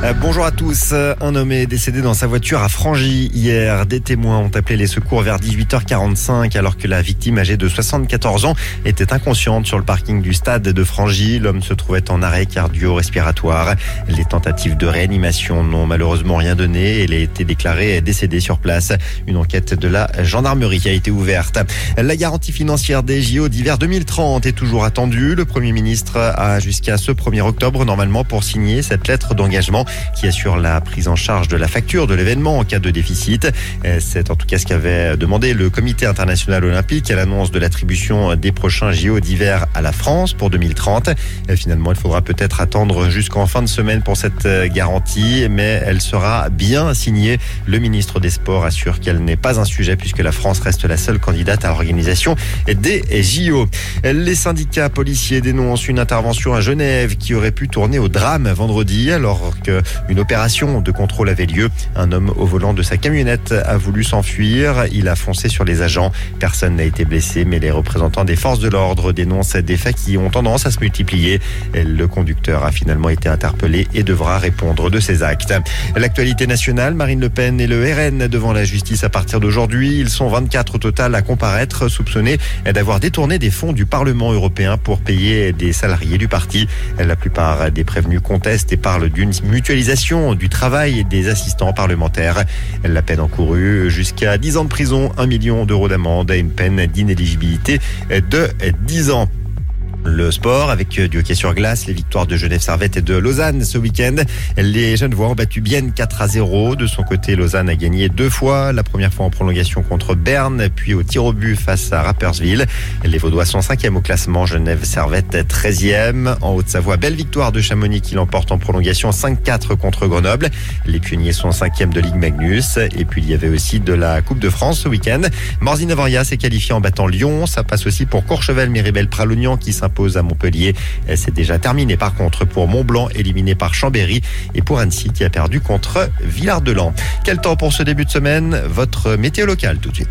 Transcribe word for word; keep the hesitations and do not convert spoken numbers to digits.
Euh, bonjour à tous. Un homme est décédé dans sa voiture à Frangy hier. Des témoins ont appelé les secours vers dix-huit heures quarante-cinq alors que la victime âgée de soixante-quatorze ans était inconsciente sur le parking du stade de Frangy. L'homme se trouvait en arrêt cardio-respiratoire. Les tentatives de réanimation n'ont malheureusement rien donné et il a été déclaré décédé sur place. Une enquête de la gendarmerie a été ouverte. La garantie financière des J O d'hiver deux mille trente est toujours attendue. Le Premier ministre a jusqu'à ce premier octobre normalement pour signer cette lettre d'engagement qui assure la prise en charge de la facture de l'événement en cas de déficit. C'est en tout cas ce qu'avait demandé le Comité international olympique à l'annonce de l'attribution des prochains J O d'hiver à la France pour deux mille trente. Finalement, il faudra peut-être attendre jusqu'en fin de semaine pour cette garantie, mais elle sera bien signée. Le ministre des Sports assure qu'elle n'est pas un sujet puisque la France reste la seule candidate à l'organisation des J O. Les syndicats policiers dénoncent une intervention à Genève qui aurait pu tourner au drame vendredi alors que une opération de contrôle avait lieu. Un homme au volant de sa camionnette a voulu s'enfuir. Il a foncé sur les agents. Personne n'a été blessé, mais les représentants des forces de l'ordre dénoncent des faits qui ont tendance à se multiplier. Le conducteur a finalement été interpellé et devra répondre de ses actes. L'actualité nationale, Marine Le Pen et le R N devant la justice à partir d'aujourd'hui. Ils sont vingt-quatre au total à comparaître, soupçonnés d'avoir détourné des fonds du Parlement européen pour payer des salariés du parti. La plupart des prévenus contestent et parlent d'une mutualisation du travail des assistants parlementaires. La peine encourue jusqu'à dix ans de prison, un million d'euros d'amende et une peine d'inéligibilité de dix ans. Le sport avec du hockey sur glace, les victoires de Genève Servette et de Lausanne ce week-end. Les Genevois ont battu Bienne quatre à zéro. De son côté, Lausanne a gagné deux fois. La première fois en prolongation contre Berne, puis au tir au but face à Rapperswil. Les Vaudois sont cinquième au classement. Genève Servette treizième. En Haute-Savoie, belle victoire de Chamonix qui l'emporte en prolongation cinq quatre contre Grenoble. Les Pionniers sont cinquième de Ligue Magnus. Et puis il y avait aussi de la Coupe de France ce week-end. Morzine-Navaria s'est qualifié en battant Lyon. Ça passe aussi pour Courchevel, Miribel, Pralognan qui s'impose à Montpellier. C'est déjà terminé par contre pour Mont-Blanc, éliminé par Chambéry, et pour Annecy qui a perdu contre Villard-de-Lans. Quel temps pour ce début de semaine? Votre météo locale tout de suite.